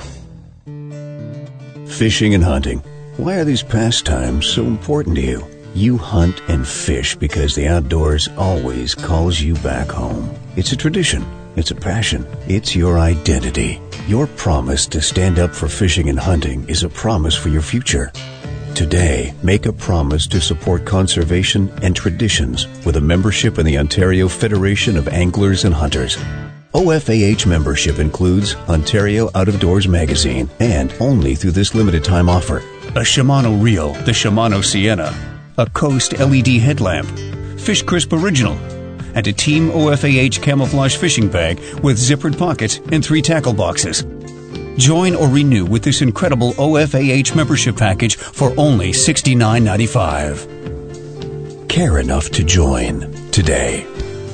Fishing and hunting. Why are these pastimes so important to you? You hunt and fish because the outdoors always calls you back home. It's a tradition. It's a passion. It's your identity. Your promise to stand up for fishing and hunting is a promise for your future. Today, make a promise to support conservation and traditions with a membership in the Ontario Federation of Anglers and Hunters. OFAH membership includes Ontario Out of Doors magazine, and only through this limited time offer, a Shimano reel, the Shimano Sienna, a Coast LED headlamp, Fish Crisp Original, and a Team OFAH camouflage fishing bag with zippered pockets and 3 tackle boxes. Join or renew with this incredible OFAH membership package for only $69.95. Care enough to join today.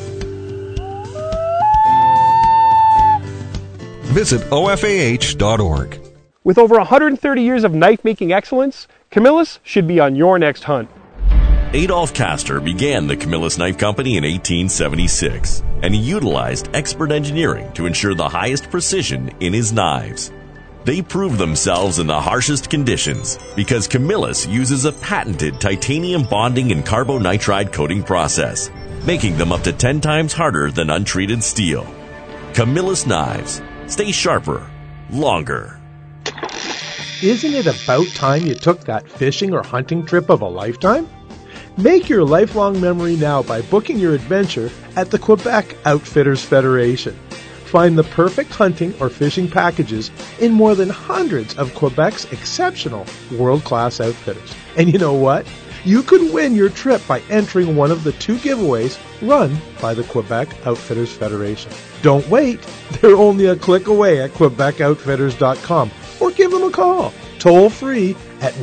Visit OFAH.org. With over 130 years of knife-making excellence, Camillus should be on your next hunt. Adolph Castor began the Camillus Knife Company in 1876, and he utilized expert engineering to ensure the highest precision in his knives. They proved themselves in the harshest conditions because Camillus uses a patented titanium bonding and carbonitride coating process, making them up to 10 times harder than untreated steel. Camillus knives. Stay sharper, longer. Isn't it about time you took that fishing or hunting trip of a lifetime? Make your lifelong memory now by booking your adventure at the Quebec Outfitters Federation. Find the perfect hunting or fishing packages in more than hundreds of Quebec's exceptional world-class outfitters. And you know what? You could win your trip by entering one of the 2 giveaways run by the Quebec Outfitters Federation. Don't wait. They're only a click away at QuebecOutfitters.com or give them a call, toll free at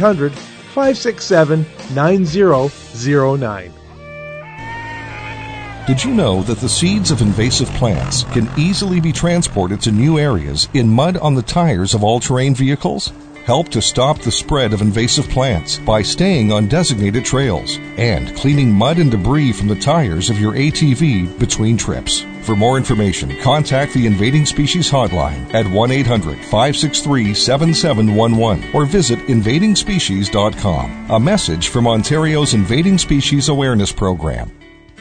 1-800-567-9009. Did you know that the seeds of invasive plants can easily be transported to new areas in mud on the tires of all-terrain vehicles? Help to stop the spread of invasive plants by staying on designated trails and cleaning mud and debris from the tires of your ATV between trips. For more information, contact the Invading Species Hotline at 1-800-563-7711 or visit invadingspecies.com. A message from Ontario's Invading Species Awareness Program.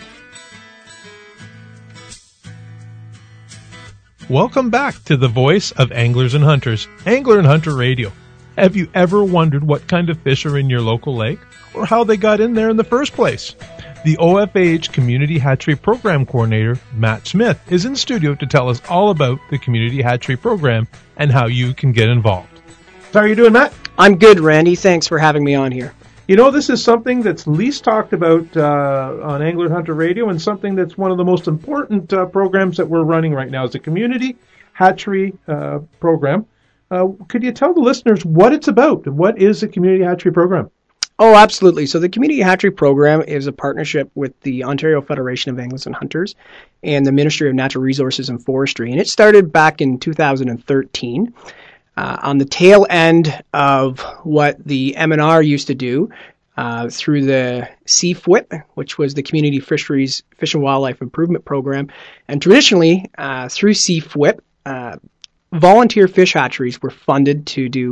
Welcome back to the voice of Anglers and Hunters, Angler and Hunter Radio. Have you ever wondered what kind of fish are in your local lake or how they got in there in the first place? The OFAH Community Hatchery Program Coordinator, Matt Smith, is in studio to tell us all about the Community Hatchery Program and how you can get involved. How are you doing, Matt? I'm good, Randy. Thanks for having me on here. You know, this is something that's least talked about on Angler and Hunter Radio, and something that's one of the most important programs that we're running right now is the Community Hatchery Program. Could you tell the listeners what it's about? What is the Community Hatchery Program? Oh, absolutely. So the Community Hatchery Program is a partnership with the Ontario Federation of Anglers and Hunters and the Ministry of Natural Resources and Forestry. And it started back in 2013 on the tail end of what the MNR used to do through the CFWIP, which was the Community Fisheries Fish and Wildlife Improvement Program. And traditionally, through CFWIP, volunteer fish hatcheries were funded to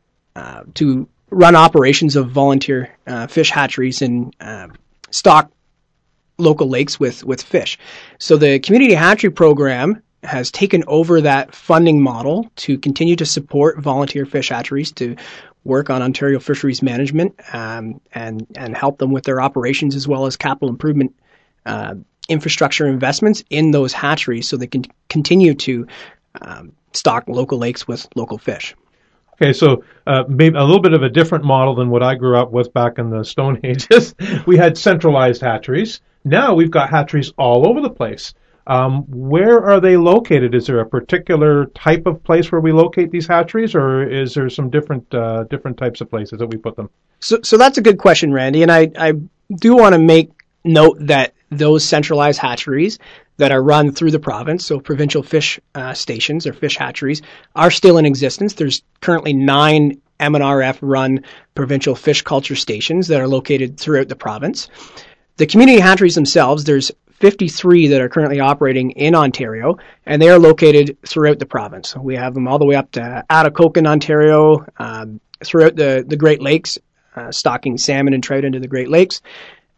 run operations of volunteer fish hatcheries and stock local lakes with fish. So the Community Hatchery Program has taken over that funding model to continue to support volunteer fish hatcheries to work on Ontario fisheries management and help them with their operations as well as capital improvement infrastructure investments in those hatcheries so they can continue to stock local lakes with local fish. Okay, so maybe a little bit of a different model than what I grew up with back in the Stone Ages. We had centralized hatcheries. Now we've got hatcheries all over the place. Where are they located? Is there a particular type of place where we locate these hatcheries, or is there some different types of places that we put them? So that's a good question, Randy, and I do want to make note that those centralized hatcheries that are run through the province, so provincial fish stations or fish hatcheries, are still in existence. There's currently 9 MNRF-run provincial fish culture stations that are located throughout the province. The community hatcheries themselves, there's 53 that are currently operating in Ontario, and they are located throughout the province. We have them all the way up to Atikokan, Ontario, throughout the Great Lakes, stocking salmon and trout into the Great Lakes.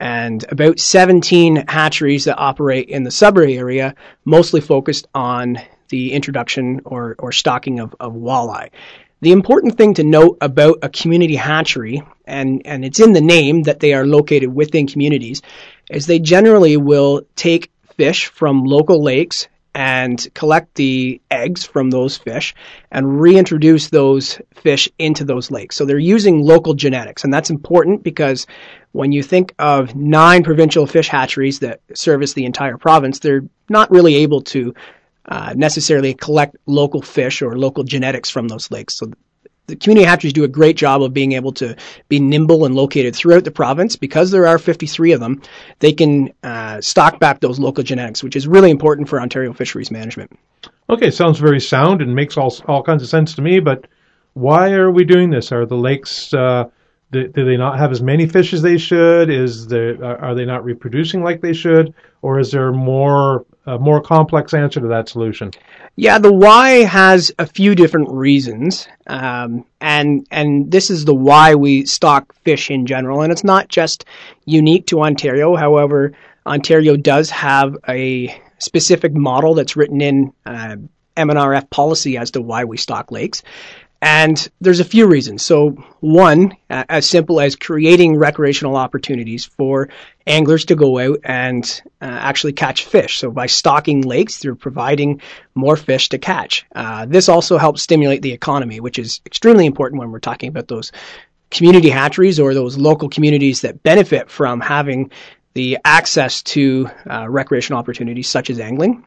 and about 17 hatcheries that operate in the Sudbury area, mostly focused on the introduction or stocking of walleye. The important thing to note about a community hatchery, and it's in the name that they are located within communities, is they generally will take fish from local lakes and collect the eggs from those fish and reintroduce those fish into those lakes. So they're using local genetics, and that's important because when you think of 9 provincial fish hatcheries that service the entire province, they're not really able to necessarily collect local fish or local genetics from those lakes. So the community hatcheries do a great job of being able to be nimble and located throughout the province. Because there are 53 of them, they can stock back those local genetics, which is really important for Ontario fisheries management. Okay, sounds very sound and makes all kinds of sense to me, but why are we doing this? Are the lakes, do they not have as many fish as they should? Are they not reproducing like they should? Or is there a more complex answer to that solution? Yeah, the why has a few different reasons, and this is the why we stock fish in general, and it's not just unique to Ontario. However, Ontario does have a specific model that's written in MNRF policy as to why we stock lakes. And there's a few reasons. So one, as simple as creating recreational opportunities for anglers to go out and actually catch fish. So by stocking lakes, they're providing more fish to catch. This also helps stimulate the economy, which is extremely important when we're talking about those community hatcheries or those local communities that benefit from having the access to recreational opportunities such as angling.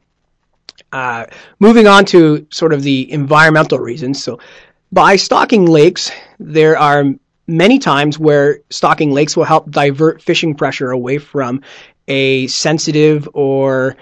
Moving on to sort of the environmental reasons. So by stocking lakes, there are many times where stocking lakes will help divert fishing pressure away from a sensitive or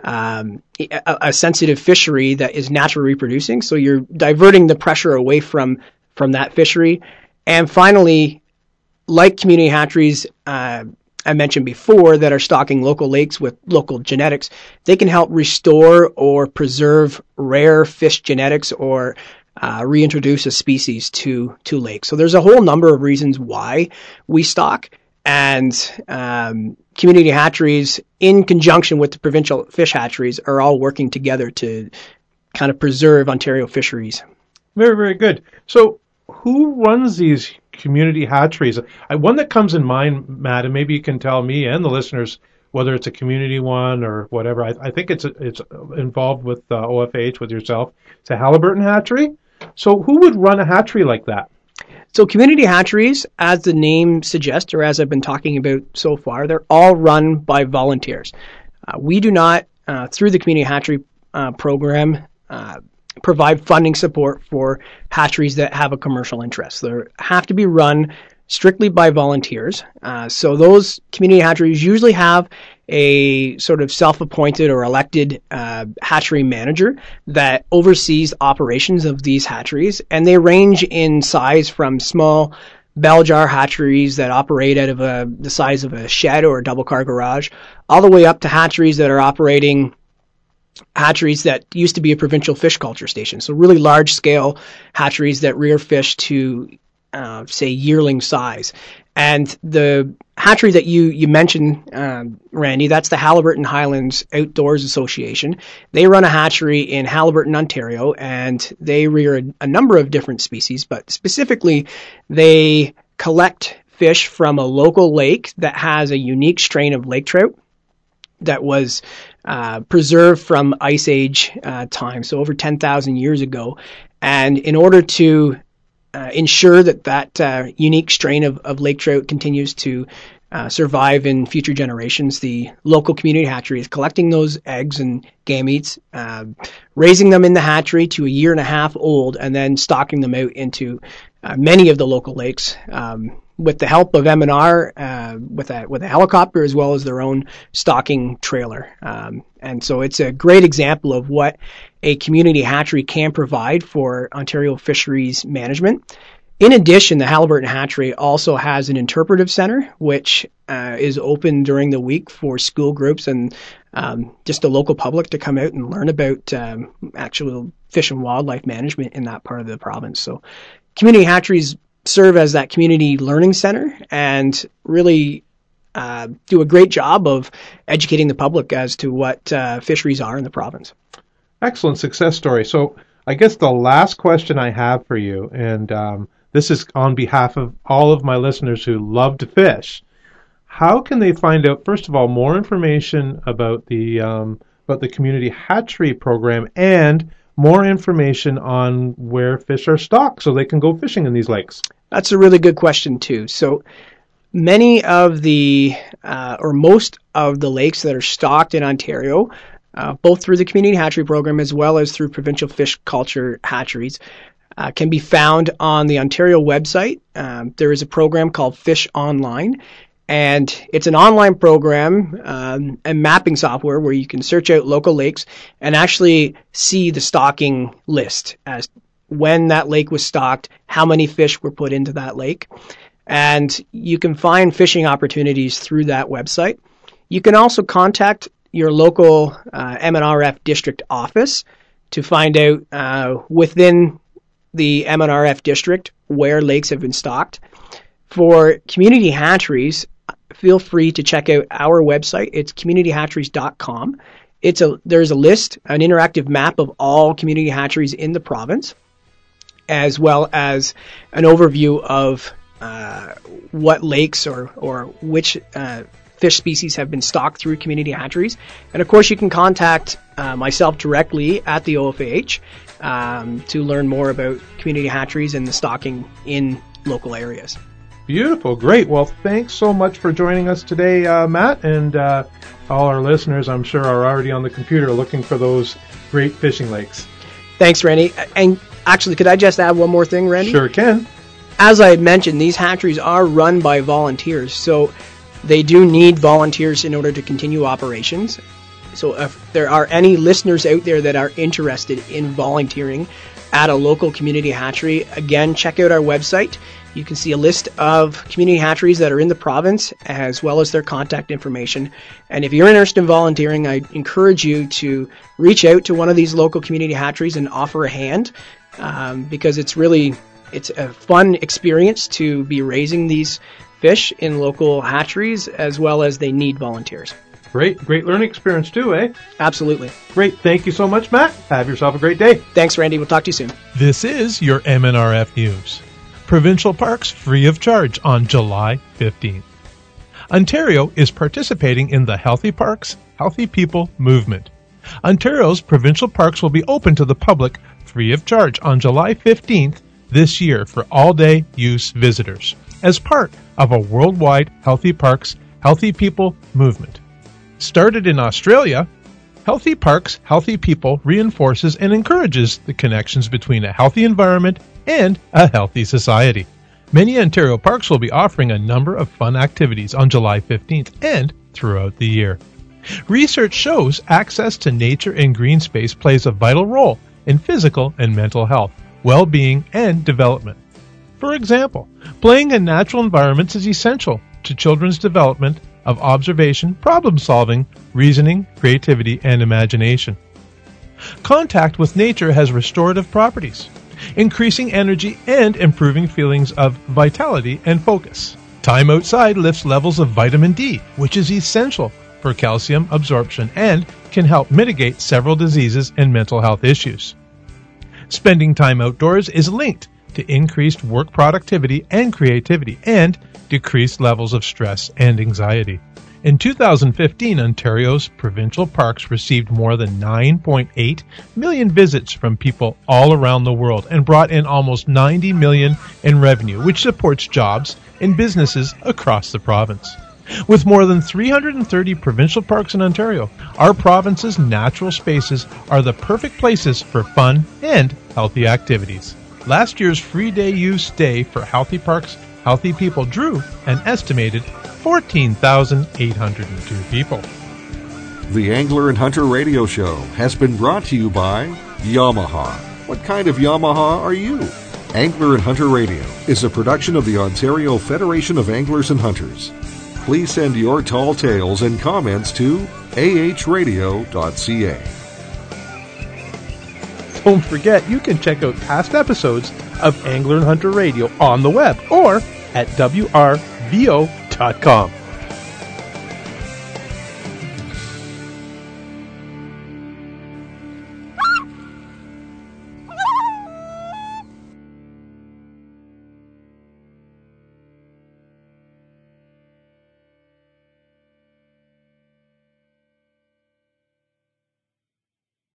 a sensitive fishery that is naturally reproducing. So you're diverting the pressure away from that fishery. And finally, like community hatcheries I mentioned before that are stocking local lakes with local genetics, they can help restore or preserve rare fish genetics or reintroduce a species to lakes. So there's a whole number of reasons why we stock, and community hatcheries in conjunction with the provincial fish hatcheries are all working together to kind of preserve Ontario fisheries. Very, very good. So who runs these community hatcheries? One that comes in mind, Matt, and maybe you can tell me and the listeners whether it's a community one or whatever. I think it's involved with OFH, with yourself. It's a Haliburton hatchery. So who would run a hatchery like that? So community hatcheries, as the name suggests, or as I've been talking about so far, they're all run by volunteers. We do not, through the community hatchery program, provide funding support for hatcheries that have a commercial interest. They have to be run strictly by volunteers. So those community hatcheries usually have a sort of self-appointed or elected hatchery manager that oversees operations of these hatcheries, and they range in size from small bell jar hatcheries that operate out of the size of a shed or a double car garage, all the way up to hatcheries that are operating hatcheries that used to be a provincial fish culture station. So really large scale hatcheries that rear fish to say yearling size. And the hatchery that you mentioned, Randy, that's the Haliburton Highlands Outdoors Association. They run a hatchery in Haliburton, Ontario, and they rear a number of different species, but specifically they collect fish from a local lake that has a unique strain of lake trout that was preserved from Ice Age time, so over 10,000 years ago. And in order to ensure that unique strain of lake trout continues to survive in future generations, the local community hatchery is collecting those eggs and gametes, raising them in the hatchery to a year and a half old, and then stocking them out into many of the local lakes with the help of MNR, with a helicopter, as well as their own stocking trailer. And so it's a great example of what a community hatchery can provide for Ontario fisheries management. In addition, the Haliburton Hatchery also has an interpretive center, which is open during the week for school groups and just the local public to come out and learn about actual fish and wildlife management in that part of the province. So community hatcheries serve as that community learning center and really do a great job of educating the public as to what fisheries are in the province. Excellent success story. So I guess the last question I have for you, and this is on behalf of all of my listeners who love to fish. How can they find out, first of all, more information about the community hatchery program and more information on where fish are stocked so they can go fishing in these lakes? That's a really good question, too. So many of the, or most of the lakes that are stocked in Ontario, both through the community hatchery program as well as through provincial fish culture hatcheries, can be found on the Ontario website. There is a program called Fish Online, and it's an online program and mapping software where you can search out local lakes and actually see the stocking list as when that lake was stocked, how many fish were put into that lake. And you can find fishing opportunities through that website. You can also contact your local MNRF district office to find out within the MNRF district where lakes have been stocked. For community hatcheries, feel free to check out our website. It's communityhatcheries.com. There's a list, an interactive map of all community hatcheries in the province, as well as an overview of what lakes or which fish species have been stocked through community hatcheries. And of course, you can contact myself directly at the OFAH to learn more about community hatcheries and the stocking in local areas. Beautiful. Great. Well, thanks so much for joining us today, Matt. And all our listeners, I'm sure, are already on the computer looking for those great fishing lakes. Thanks, Randy. And actually, could I just add one more thing, Randy? Sure can. As I had mentioned, these hatcheries are run by volunteers, so they do need volunteers in order to continue operations. So if there are any listeners out there that are interested in volunteering at a local community hatchery, again, check out our website. You can see a list of community hatcheries that are in the province, as well as their contact information. And if you're interested in volunteering, I encourage you to reach out to one of these local community hatcheries and offer a hand, because it's a fun experience to be raising these fish in local hatcheries, as well as they need volunteers. Great learning experience too, eh? Absolutely. Great. Thank you so much, Matt. Have yourself a great day. Thanks, Randy. We'll talk to you soon. This is your MNRF News. Provincial parks free of charge on July 15th. Ontario is participating in the Healthy Parks, Healthy People movement. Ontario's provincial parks will be open to the public free of charge on July 15th this year for all-day use visitors as part of a worldwide Healthy Parks, Healthy People movement. Started in Australia, Healthy Parks, Healthy People reinforces and encourages the connections between a healthy environment and a healthy society. Many Ontario parks will be offering a number of fun activities on July 15th and throughout the year. Research shows access to nature and green space plays a vital role in physical and mental health, well-being, and development. For example, playing in natural environments is essential to children's development of observation, problem-solving, reasoning, creativity, and imagination. Contact with nature has restorative properties, increasing energy and improving feelings of vitality and focus. Time outside lifts levels of vitamin D, which is essential for calcium absorption and can help mitigate several diseases and mental health issues. Spending time outdoors is linked to increased work productivity and creativity and decreased levels of stress and anxiety. In 2015, Ontario's provincial parks received more than 9.8 million visits from people all around the world and brought in almost $90 million in revenue, which supports jobs and businesses across the province. With more than 330 provincial parks in Ontario, our province's natural spaces are the perfect places for fun and healthy activities. Last year's free day use day for Healthy Parks, Healthy People drew an estimated 14,802 people. The Angler and Hunter Radio Show has been brought to you by Yamaha. What kind of Yamaha are you? Angler and Hunter Radio is a production of the Ontario Federation of Anglers and Hunters. Please send your tall tales and comments to ahradio.ca. Don't forget, you can check out past episodes of Angler and Hunter Radio on the web or at wrvo.com.